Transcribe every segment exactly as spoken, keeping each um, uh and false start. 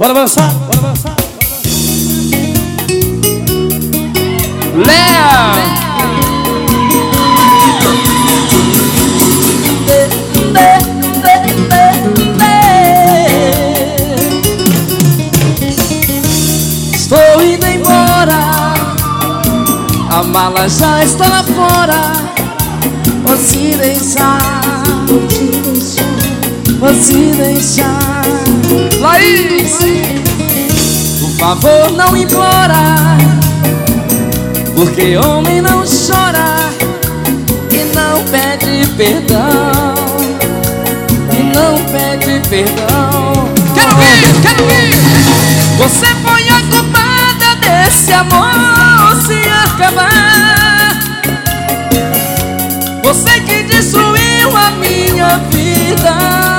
Bora avançar, bora avançar. Léo! Estou indo embora, a mala já está lá fora. Vou te deixar, vou te deixar, vou te deixar. Laís! Por favor, não implora, porque homem não chora e não pede perdão, e não pede perdão. Quero ver, quero ver! Você foi a culpada desse amor se acabar. Você que destruiu a minha vida.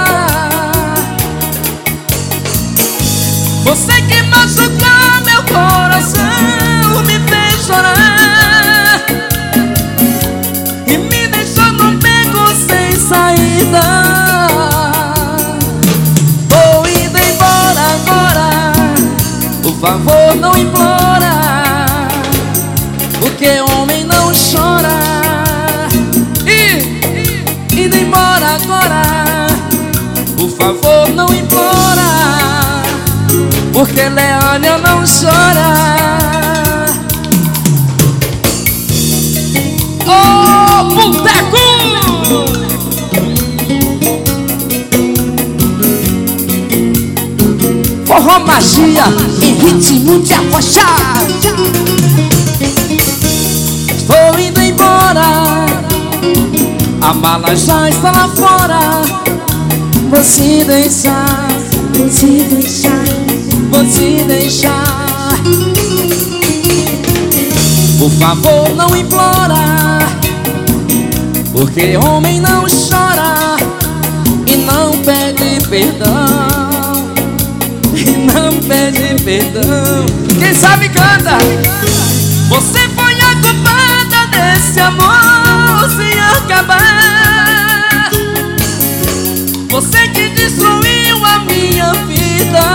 Você que machucou meu coração, me fez chorar e me deixou no beco sem saída. Vou indo embora agora, por favor não implora, porque homem não chora. E indo embora agora, por favor não implora, porque Leônia não chora. Ô, boteco! Forró magia em ritmo de arrochar. Estou indo embora, a mala já está lá fora. Vou te deixar, vou te deixar, vou te deixar. Por favor não implora, porque homem não chora e não pede perdão, e não pede perdão. Quem sabe canta. Você foi a culpada desse amor se acabar. Você que destruiu a minha vida.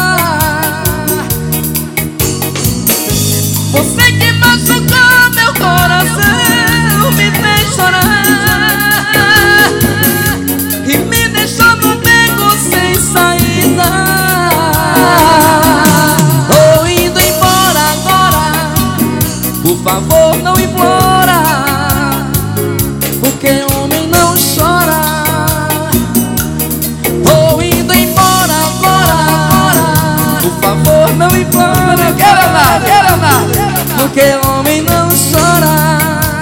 Você que machucou meu coração, me fez chorar e me deixou no beco sem saída. Tô indo embora agora, por favor não implora, porque homem não chora. Tô indo embora agora, por favor não implora. Quero andar, quero andar! Porque homem não chora.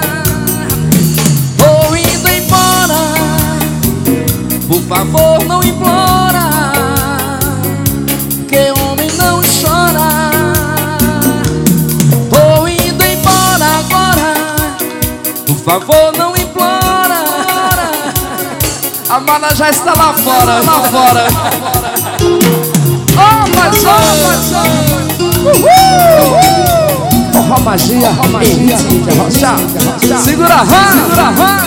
Vou indo embora, por favor não implora, porque homem não chora. Vou indo embora agora, por favor não implora. A mala já está lá fora, lá fora. Oh, mas oh, Forró magia, forró magia, segura a rã, segura a rã.